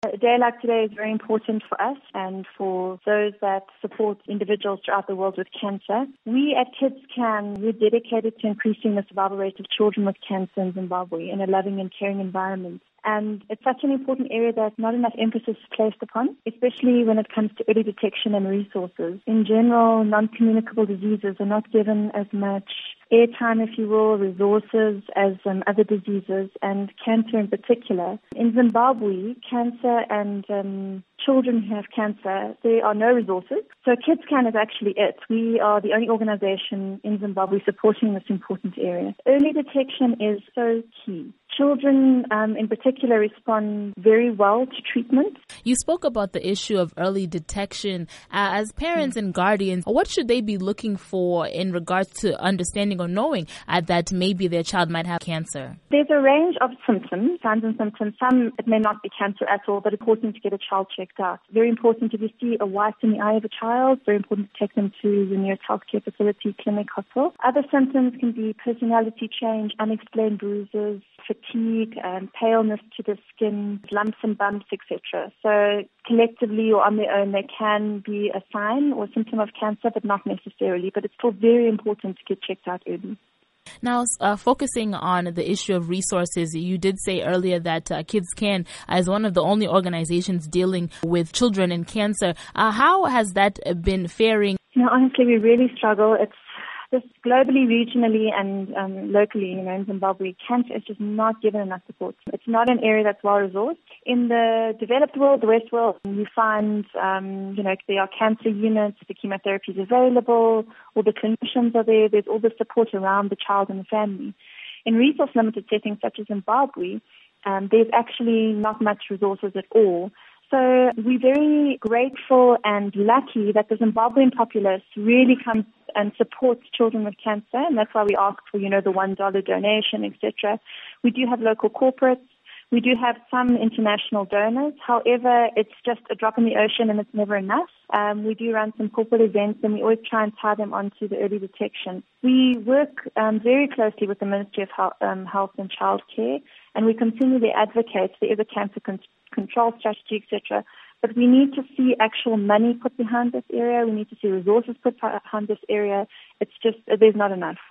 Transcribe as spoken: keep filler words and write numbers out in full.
A day like today is very important for us and for those that support individuals throughout the world with cancer. We at Kids Can, we're dedicated to increasing the survival rate of children with cancer in Zimbabwe in a loving and caring environment. And it's such an important area that not enough emphasis is placed upon, especially when it comes to early detection and resources. In general, non-communicable diseases are not given as much airtime, if you will, resources as um, other diseases, and cancer in particular. In Zimbabwe, cancer and um, children who have cancer, there are no resources. So Kids Can is actually it. We are the only organization in Zimbabwe supporting this important area. Early detection is so key. Children um, in particular respond very well to treatment. You spoke about the issue of early detection. Uh, as parents and guardians, what should they be looking for in regards to understanding or knowing uh, that maybe their child might have cancer? There's a range of symptoms, signs and symptoms. Some, it may not be cancer at all, but it's important to get a child checked out. Very important if you see a white in the eye of a child, very important to take them to the nearest healthcare facility, clinic, hospital. Other symptoms can be personality change, unexplained bruises, fatigue, and paleness to the skin, lumps and bumps, et cetera. So collectively or on their own, they can be a sign or symptom of cancer, but not necessarily. But it's still very important to get checked out early. Now, uh, focusing on the issue of resources, you did say earlier that uh, Kids Can is one of the only organizations dealing with children and cancer. Uh, how has that been faring? You know, honestly, we really struggle. It's just globally, regionally, and um, locally, you know, in Zimbabwe, cancer is just not given enough support. It's not an area that's well resourced. In the developed world, the West world, you find, um, you know, there are cancer units, the chemotherapy is available, all the clinicians are there, there's all the support around the child and the family. In resource-limited settings such as Zimbabwe, um, there's actually not much resources at all. So we're very grateful and lucky that the Zimbabwean populace really comes and supports children with cancer, and that's why we ask for, you know, the one dollar donation, et cetera. We do have local corporates. We do have some international donors. However, it's just a drop in the ocean and it's never enough. Um, we do run some corporate events and we always try and tie them onto the early detection. We work um, very closely with the Ministry of Health, um, Health and Childcare, and we continually advocate there is a cancer con- control strategy, et cetera. But we need to see actual money put behind this area. We need to see resources put behind this area. It's just, there's not enough.